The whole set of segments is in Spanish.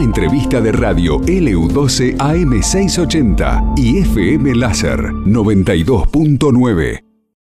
entrevista de radio LU12 AM680 y FM Láser 92.9.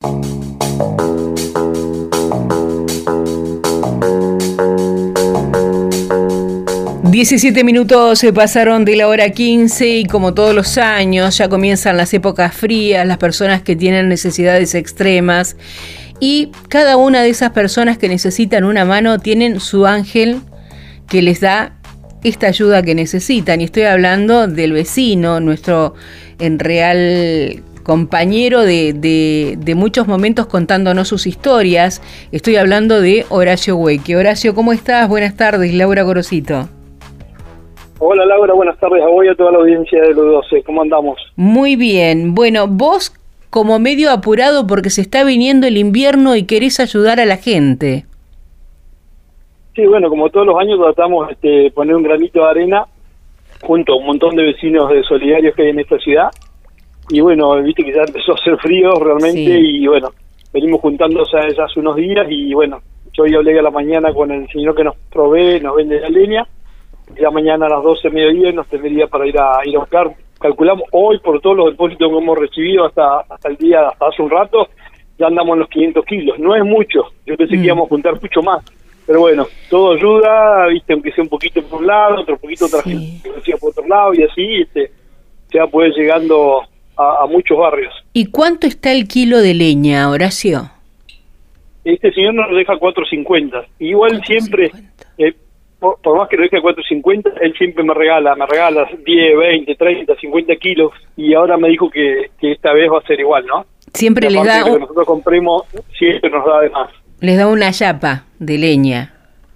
17 minutos se pasaron de la hora 15 y como todos los años ya comienzan las épocas frías, las personas que tienen necesidades extremas y cada una de esas personas que necesitan una mano tienen su ángel que les da esta ayuda que necesitan. Y estoy hablando del vecino, nuestro en real compañero de muchos momentos contándonos sus historias. Estoy hablando de Horacio Hueque. Horacio, ¿cómo estás? Buenas tardes, Laura Gorosito. Hola Laura, buenas tardes a vos y a toda la audiencia de LU12. ¿Cómo andamos? Muy bien. Bueno, vos como medio apurado porque se está viniendo el invierno y querés ayudar a la gente. Sí, bueno, como todos los años tratamos de poner un granito de arena junto a un montón de vecinos solidarios que hay en esta ciudad. Y bueno, viste que ya empezó a hacer frío realmente, sí. Y bueno, venimos juntándose hace unos días y bueno, yo hoy hablé a la mañana con el señor que nos provee, nos vende la leña. Ya mañana a las 12 de mediodía nos tendría para ir a buscar. Calculamos hoy por todos los depósitos que hemos recibido hasta hace un rato, ya andamos en los 500 kilos. No es mucho, yo pensé que íbamos a juntar mucho más. Pero bueno, todo ayuda, viste, aunque sea un poquito por un lado, otro poquito otra gente por otro lado, y así se va a poder llegando a muchos barrios. ¿Y cuánto está el kilo de leña, Horacio? Este señor nos deja 4.50. Igual 4.50. Siempre... Por más que lo deje a 4.50, él siempre me regala 10, 20, 30, 50 kilos, y ahora me dijo que esta vez va a ser igual, ¿no? Siempre les da... que nosotros compremos, siempre nos da de más. Les da una yapa de leña.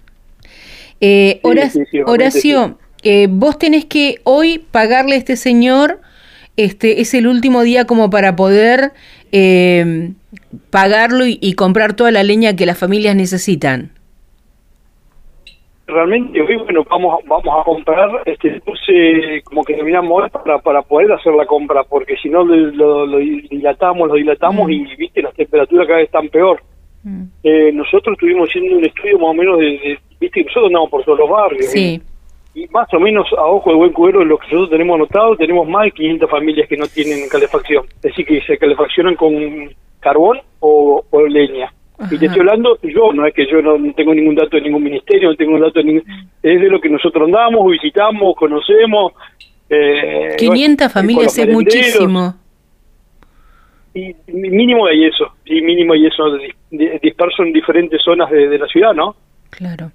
Horacio, vos tenés que hoy pagarle a este señor, es el último día como para poder pagarlo y comprar toda la leña que las familias necesitan. Realmente hoy, bueno, vamos a comprar, como que terminamos para poder hacer la compra, porque si no lo dilatamos y viste, las temperaturas cada vez están peor. Nosotros estuvimos haciendo un estudio más o menos viste, nosotros andamos por todos los barrios. Sí. Y más o menos a ojo de buen cubero, lo que nosotros tenemos anotado, tenemos más de 500 familias que no tienen calefacción. Es decir, que se calefaccionan con carbón o leña. Ajá. Y te estoy hablando, no es que yo no tengo ningún dato de ningún ministerio, no tengo un dato de ningún... Es de lo que nosotros andamos, visitamos, conocemos. 500 familias es muchísimo. Y mínimo hay eso, disperso en diferentes zonas de la ciudad, ¿no? Claro.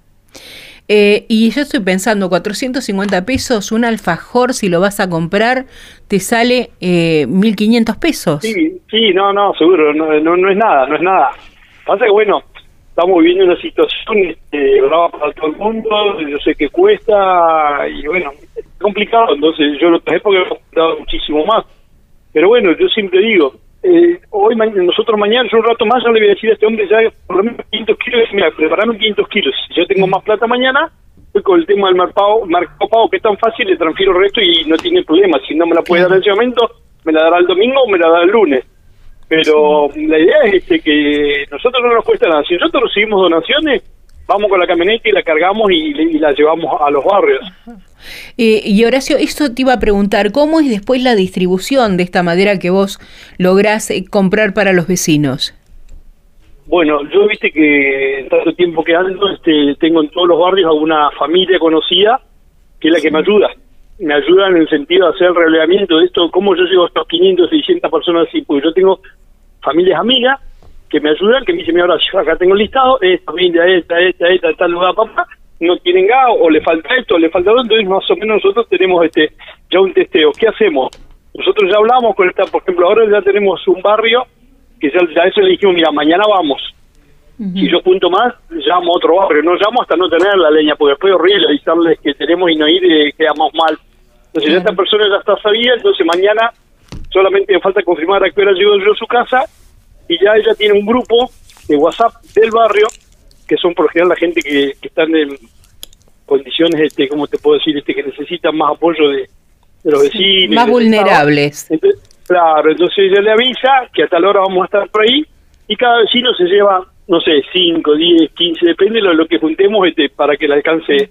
Y yo estoy pensando, 450 pesos, un alfajor, si lo vas a comprar, te sale 1.500 pesos. Sí, no, seguro, no es nada. Pasa que, bueno, estamos viviendo una situación brava para todo el mundo, yo sé que cuesta, y bueno, es complicado, entonces yo en otras épocas he costado muchísimo más. Pero bueno, yo siempre digo, nosotros mañana, yo un rato más, yo le voy a decir a este hombre ya por lo menos 500 kilos, mira, preparame 500 kilos, si yo tengo más plata mañana, pues con el tema del mercado pago que es tan fácil, le transfiero el resto y no tiene problema, si no me la puede dar en ese momento, me la dará el domingo o me la dará el lunes. Pero la idea es que nosotros no nos cuesta nada. Si nosotros recibimos donaciones, vamos con la camioneta y la cargamos y la llevamos a los barrios. Y Horacio, esto te iba a preguntar, ¿cómo es después la distribución de esta madera que vos lográs comprar para los vecinos? Bueno, yo viste que en tanto tiempo que ando, tengo en todos los barrios a una familia conocida que es la que me ayuda. Me ayuda en el sentido de hacer el relevamiento de esto, cómo yo llego a estos 500, 600 personas así, porque yo tengo familias amigas que me ayudan, que me dicen, mira, yo acá tengo el listado, esta familia, esta, tal lugar, papá, no tienen gas, o le falta esto, o le falta otro, entonces más o menos nosotros tenemos ya un testeo. ¿Qué hacemos? Nosotros ya hablamos con por ejemplo, ahora ya tenemos un barrio que ya eso le dijimos, mira, mañana vamos. Si yo junto más, llamo a otro barrio, no llamo hasta no tener la leña, porque después es horrible avisarles que tenemos y no ir, quedamos mal. Entonces ya esta persona ya está sabida, entonces mañana solamente me falta confirmar a qué hora llego yo a su casa, y ya ella tiene un grupo de WhatsApp del barrio, que son por lo general la gente que están en condiciones, ¿cómo te puedo decir? Que necesitan más apoyo de los vecinos. Más vulnerables. Entonces, claro, entonces ella le avisa que a tal hora vamos a estar por ahí, y cada vecino se lleva, no sé, 5, 10, 15, depende de lo que juntemos para que le alcance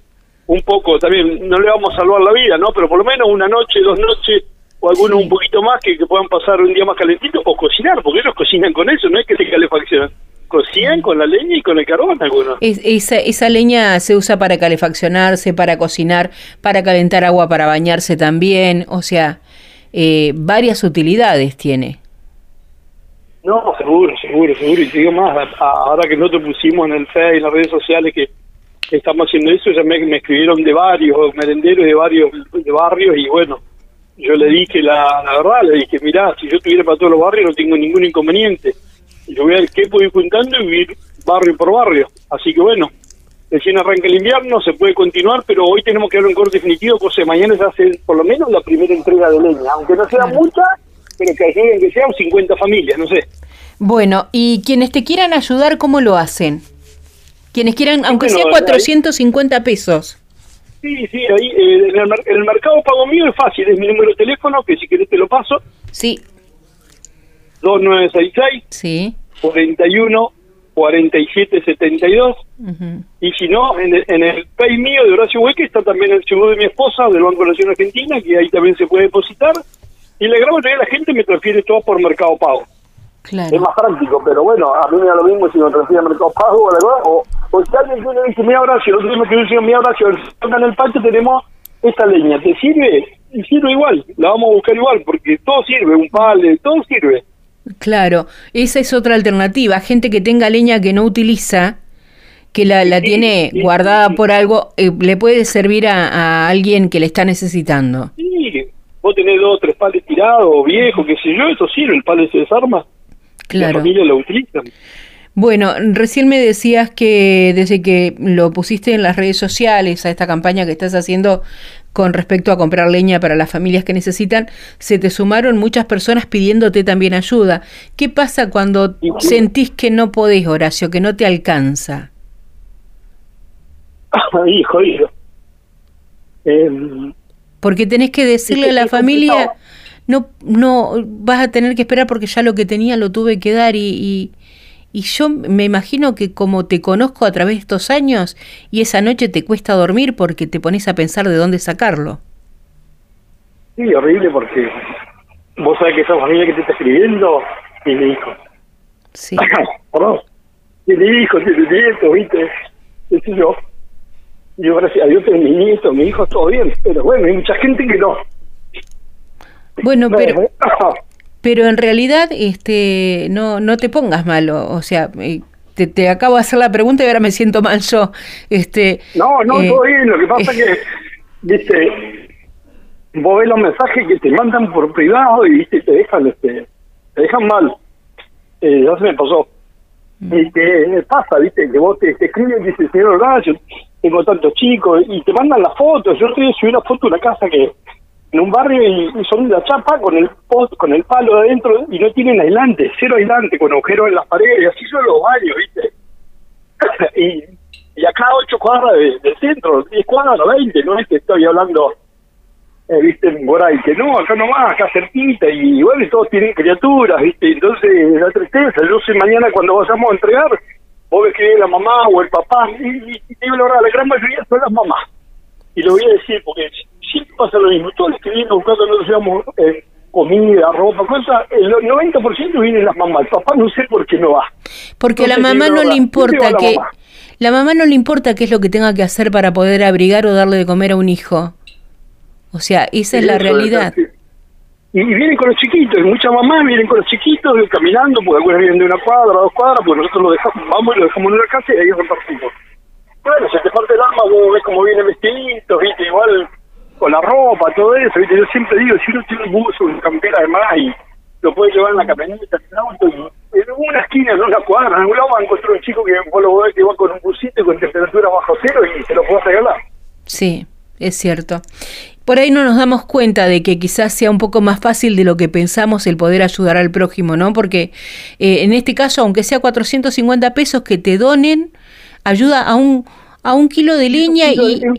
un poco, también no le vamos a salvar la vida, ¿no? Pero por lo menos una noche, 2 noches, o algunos un poquito más que puedan pasar un día más calentito, o cocinar, porque ellos cocinan con eso, no es que se calefaccionan. Cocinan con la leña y con el carbón algunos. Esa leña se usa para calefaccionarse, para cocinar, para calentar agua, para bañarse también, o sea, varias utilidades tiene. No, seguro, y te digo más, ahora que nosotros pusimos en el Face y en las redes sociales que estamos haciendo eso, ya me escribieron de varios merenderos de barrios, y bueno, yo le dije la verdad, le dije, mirá, si yo tuviera para todos los barrios no tengo ningún inconveniente. Yo voy a ver qué puedo ir juntando y vivir barrio por barrio. Así que bueno, recién arranca el invierno, se puede continuar, pero hoy tenemos que dar un corte definitivo, cosa de mañana se hace por lo menos la primera entrega de leña, aunque no sea mucha, pero que ayuden, que sean 50 familias, no sé. Bueno, y quienes te quieran ayudar, ¿cómo lo hacen? Quienes quieran, aunque sea 450 pesos. Sí, ahí en el Mercado Pago mío es fácil, es mi número de teléfono, que si querés te lo paso. Sí. 2966 sí 41 47 72. Y si no, en el Pay mío de Horacio Hueque está también el seguro de mi esposa del Banco Nación Argentina, que ahí también se puede depositar, y la gran mayoría de la gente me transfiere todo por Mercado Pago. Claro. Es más práctico, pero bueno, a mí me da lo mismo si me transfiere a Mercado Pago o si alguien que uno dice, mira Horacio, el otro día me quedó diciendo, mira Horacio, acá en el patio tenemos esta leña, ¿te sirve? Y sirve igual, la vamos a buscar igual, porque todo sirve, un palo, todo sirve. Claro, esa es otra alternativa. Gente que tenga leña que no utiliza, que la tiene guardada por algo, le puede servir a alguien que le está necesitando. Sí, vos tenés 2 o 3 palos tirados, viejos, qué sé yo, eso sirve, el palo se desarma. Claro. La familia lo utilizan. Bueno, recién me decías que desde que lo pusiste en las redes sociales, a esta campaña que estás haciendo con respecto a comprar leña para las familias que necesitan, se te sumaron muchas personas pidiéndote también ayuda. ¿Qué pasa cuando sentís que no podés, Horacio, que no te alcanza? Jodido. Porque tenés que decirle a la familia, no vas a tener que esperar porque ya lo que tenía lo tuve que dar y yo me imagino que como te conozco a través de estos años y esa noche te cuesta dormir porque te pones a pensar de dónde sacarlo. Sí, horrible, porque vos sabés que esa familia que te está escribiendo tiene hijos. Sí. ¿No? Tiene hijos, tiene nietos, ¿viste? ¿Qué sé yo? Yo, gracias a Dios, tengo mis nietos, mis hijos, todo bien, pero bueno, hay mucha gente que no. Bueno, pero en realidad no te pongas malo, o sea, te acabo de hacer la pregunta y ahora me siento mal yo. No, todo bien, lo que pasa es que, viste, vos ves los mensajes que te mandan por privado y viste, te dejan mal. Ya se me pasó. Y que pasa, viste, que vos te escriben y dices, señor Horacio, tengo tantos chicos, y te mandan las fotos. Yo te subí una foto de una casa que en un barrio y son de la chapa con el palo de adentro y no tienen aislante, 0 aislante, con agujeros en las paredes, así son los baños, viste. y acá 8 cuadras del centro, 10 cuadras, 20, no es que estoy hablando, viste, por ahí, que no, acá nomás, acá cerquita, y bueno, y todos tienen criaturas, viste, entonces la tristeza. Yo sé mañana cuando vayamos a entregar, vos ves que la mamá o el papá, y te digo la verdad, la gran mayoría son las mamás. Y lo voy a decir porque siempre pasa lo mismo. Todos los que vienen buscando nosotros llevamos comida, ropa, cosas, el 90% vienen las mamás. El papá no sé por qué no va. Porque a la mamá no le importa la mamá no le importa qué es lo que tenga que hacer para poder abrigar o darle de comer a un hijo. O sea, esa es la realidad. Y vienen con los chiquitos, muchas mamás vienen con los chiquitos caminando, porque algunas vienen de 1 cuadra, 2 cuadras, porque nosotros lo dejamos, vamos y lo dejamos en una casa y ahí repartimos. Bueno, se te parte el alma, vos ves cómo vienen vestiditos, viste, igual con la ropa, todo eso, viste. Yo siempre digo, si uno tiene un buzo, una campera además, y lo puede llevar en la camioneta, en el auto, y en una esquina, en una cuadra, en algún lado va a encontrar un chico que vos lo ves que va con un busito con temperatura bajo 0 y se lo podés regalar. Sí, es cierto. Por ahí no nos damos cuenta de que quizás sea un poco más fácil de lo que pensamos el poder ayudar al prójimo, ¿no? Porque en este caso, aunque sea 450 pesos que te donen, ayuda a un kilo de leña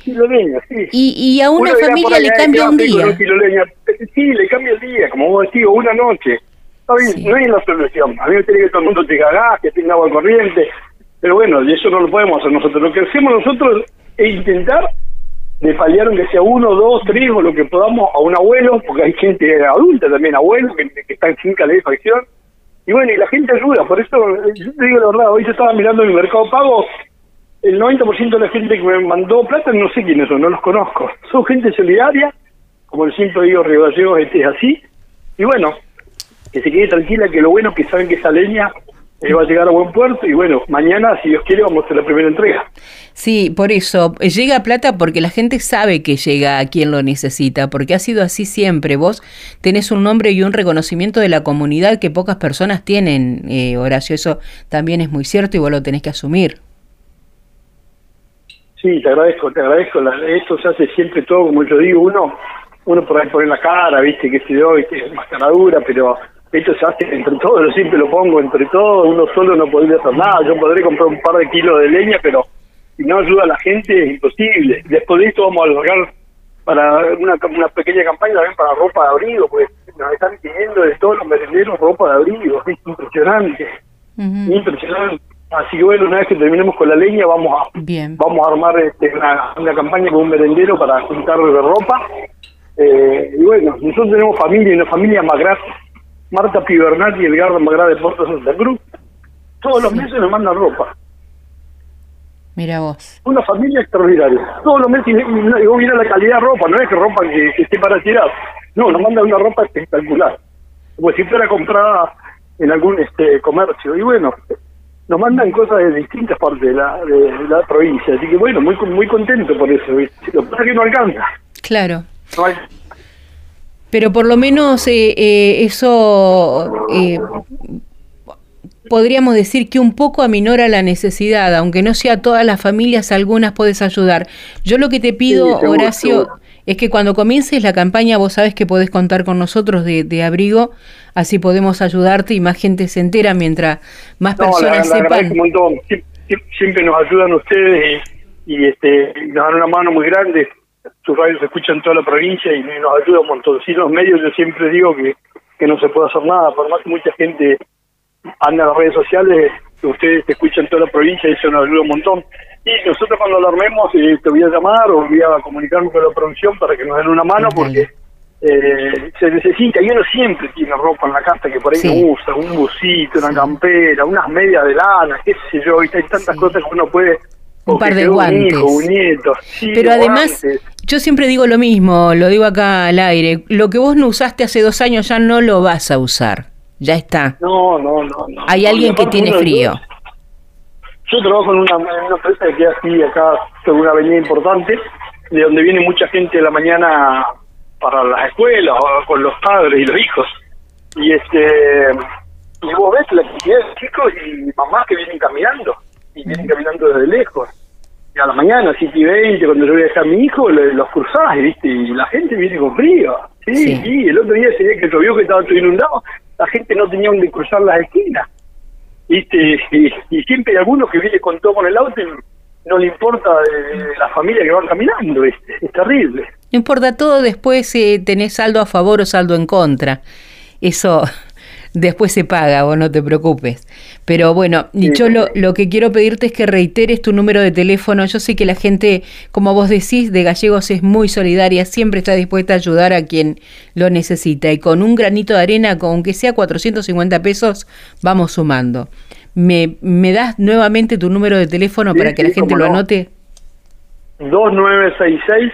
y a una familia le cambia un día. Sí, le cambia el día, como vos decís, una noche. Está bien, sí. No es la solución. A mí me tiene que todo el mundo tenga gas, que tenga agua corriente, pero bueno, y eso no lo podemos hacer nosotros. Lo que hacemos nosotros es intentar de paliar aunque sea 1, 2, 3 o lo que podamos a un abuelo, porque hay gente adulta también, abuelos que están sin calefacción. Y bueno, y la gente ayuda, por eso yo te digo la verdad, hoy yo estaba mirando en el Mercado Pago, el 90% de la gente que me mandó plata no sé quiénes son, no los conozco. Son gente solidaria, como el siempre digo, Río Gallegos es así. Y bueno, que se quede tranquila, que lo bueno es que saben que esa leña va a llegar a buen puerto y bueno, mañana, si Dios quiere, vamos a hacer la primera entrega. Sí, por eso, llega plata porque la gente sabe que llega a quien lo necesita, porque ha sido así siempre. Vos tenés un nombre y un reconocimiento de la comunidad que pocas personas tienen, Horacio, eso también es muy cierto y vos lo tenés que asumir. Sí, te agradezco, esto se hace siempre todo, como yo digo, uno por ahí pone la cara, viste, que se dio, viste, mascaradura, pero esto se hace entre todos, yo siempre lo pongo entre todos, uno solo no podría hacer nada, yo podré comprar un par de kilos de leña, pero si no ayuda a la gente es imposible. Después de esto vamos a lograr para una pequeña campaña también para ropa de abrigo, pues nos están pidiendo de todos los merenderos ropa de abrigo, es impresionante, impresionante. Así que bueno, una vez que terminemos con la leña vamos a armar una campaña con un merendero para juntar ropa. Y bueno, nosotros tenemos familia, una familia Magrat, Marta Pibernat y Edgardo Magrat de Puerto Santa Cruz. Todos los meses nos mandan ropa. Mira vos. Una familia extraordinaria. Todos los meses, y vos mirá la calidad de ropa, no es que ropa que esté para tirar. No, nos mandan una ropa espectacular. Como si fuera comprada en algún comercio. Y bueno, nos mandan cosas de distintas partes de la provincia. Así que bueno, muy contento por eso. ¿Viste? Lo que pasa es que no alcanza. Claro. No hay... Pero por lo menos eso podríamos decir que un poco aminora la necesidad, aunque no sea todas las familias, algunas puedes ayudar. Yo lo que te pido, sí, seguro, Horacio, seguro, es que cuando comiences la campaña vos sabés que podés contar con nosotros de abrigo, así podemos ayudarte y más gente se entera mientras más personas sepan. Un montón. Siempre nos ayudan ustedes y nos dan una mano muy grande. Sus radios se escuchan en toda la provincia y nos ayuda un montón. Sin los medios yo siempre digo que no se puede hacer nada, por más que mucha gente anda en las redes sociales, ustedes te escuchan en toda la provincia y eso nos ayuda un montón. Y nosotros cuando lo armemos te voy a llamar o voy a comunicarme con la producción para que nos den una mano porque se necesita, y uno siempre tiene ropa en la casa que por ahí no usa, un busito, una campera, unas medias de lana, qué sé yo, hay tantas cosas que uno puede... Un par de guantes. Un hijo, un nieto. Sí, pero además, yo siempre digo lo mismo, lo digo acá al aire, lo que vos no usaste hace 2 años ya no lo vas a usar, ya está. No. Hay alguien que tiene frío. Yo trabajo en una empresa que queda así acá, sobre una avenida importante, de donde viene mucha gente de la mañana para las escuelas, o con los padres y los hijos. Y y vos ves la cantidad de chicos y mamás que vienen caminando. Y vienen caminando desde lejos. Y a la mañana, 7:20, cuando yo voy a dejar a mi hijo, los cruzás, ¿viste? Y la gente viene con frío. Sí. El otro día, ese día que llovió, que estaba todo inundado, la gente no tenía donde cruzar las esquinas. ¿Viste? Y siempre hay algunos que vienen con todo con el auto y no le importa de la familia que van caminando, ¿viste? Es terrible. No importa todo, después tenés saldo a favor o saldo en contra. Eso... Después se paga, vos no te preocupes. Pero bueno, yo lo que quiero pedirte es que reiteres tu número de teléfono. Yo sé que la gente, como vos decís, de Gallegos es muy solidaria, siempre está dispuesta a ayudar a quien lo necesita. Y con un granito de arena, aunque sea 450 pesos, vamos sumando. ¿Me das nuevamente tu número de teléfono para que la gente lo anote? 2966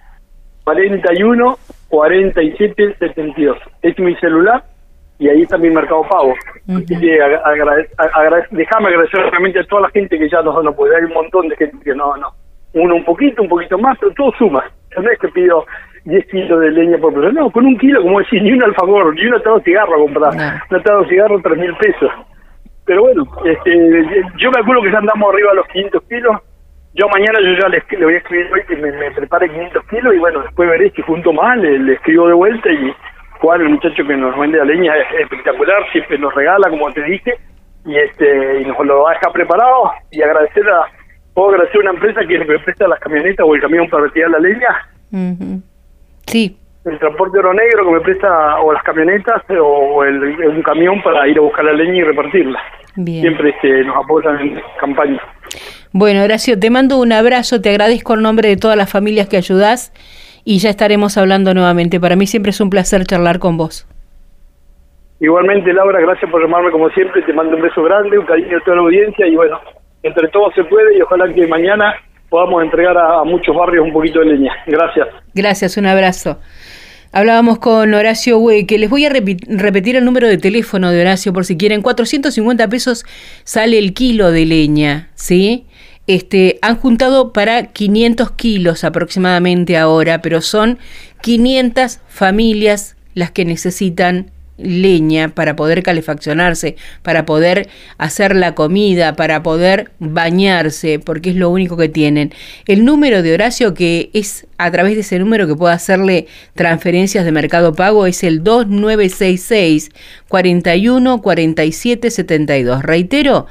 41 47 72. Es mi celular. Y ahí está mi Mercado Pago. Así que déjame agradecer realmente a toda la gente que ya nos dona, porque hay un montón de gente que no. Uno un poquito más, pero todo suma. Yo no es que pido 10 kilos de leña por persona, no, con 1 kilo, como decís, ni un alfajor, ni un atado de cigarro a comprar. Un atado de cigarro, 3.000 pesos. Pero bueno, yo calculo que ya andamos arriba de los 500 kilos. Yo mañana ya le voy a escribir hoy que me prepare 500 kilos y bueno, después veré si junto más, le escribo de vuelta y... Juan, el muchacho que nos vende la leña, es espectacular, siempre nos regala, como te dije, y nos lo va a dejar preparado. Y puedo agradecer a una empresa que me presta las camionetas o el camión para retirar la leña. Sí. El transporte Oro Negro que me presta o las camionetas o un camión para ir a buscar la leña y repartirla. Bien. Siempre nos apoyan en campaña. Bueno, Horacio, te mando un abrazo, te agradezco en nombre de todas las familias que ayudás y ya estaremos hablando nuevamente. Para mí siempre es un placer charlar con vos. Igualmente, Laura, gracias por llamarme como siempre, te mando un beso grande, un cariño a toda la audiencia y bueno, entre todos se puede y ojalá que mañana podamos entregar a muchos barrios un poquito de leña. Gracias. Gracias, un abrazo. Hablábamos con Horacio Hueque. Les voy a repetir el número de teléfono de Horacio por si quieren. 450 pesos sale el kilo de leña, ¿sí? Han juntado para 500 kilos aproximadamente ahora, pero son 500 familias las que necesitan leña para poder calefaccionarse, para poder hacer la comida, para poder bañarse, porque es lo único que tienen. El número de Horacio, que es a través de ese número que puedo hacerle transferencias de Mercado Pago, es el 2966 41 47 72. Reitero,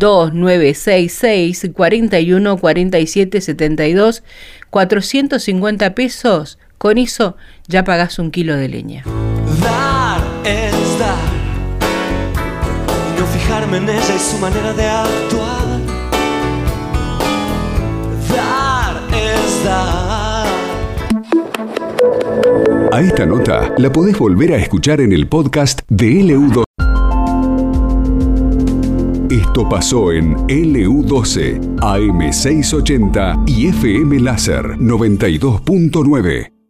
2966 41 47 72. 450 pesos, con eso ya pagás un kilo de leña. Dar es dar, y no fijarme en ella y su manera de actuar. Dar es dar. A esta nota la podés volver a escuchar en el podcast de LU12. Esto pasó en LU12, AM680 y FM Láser 92.9.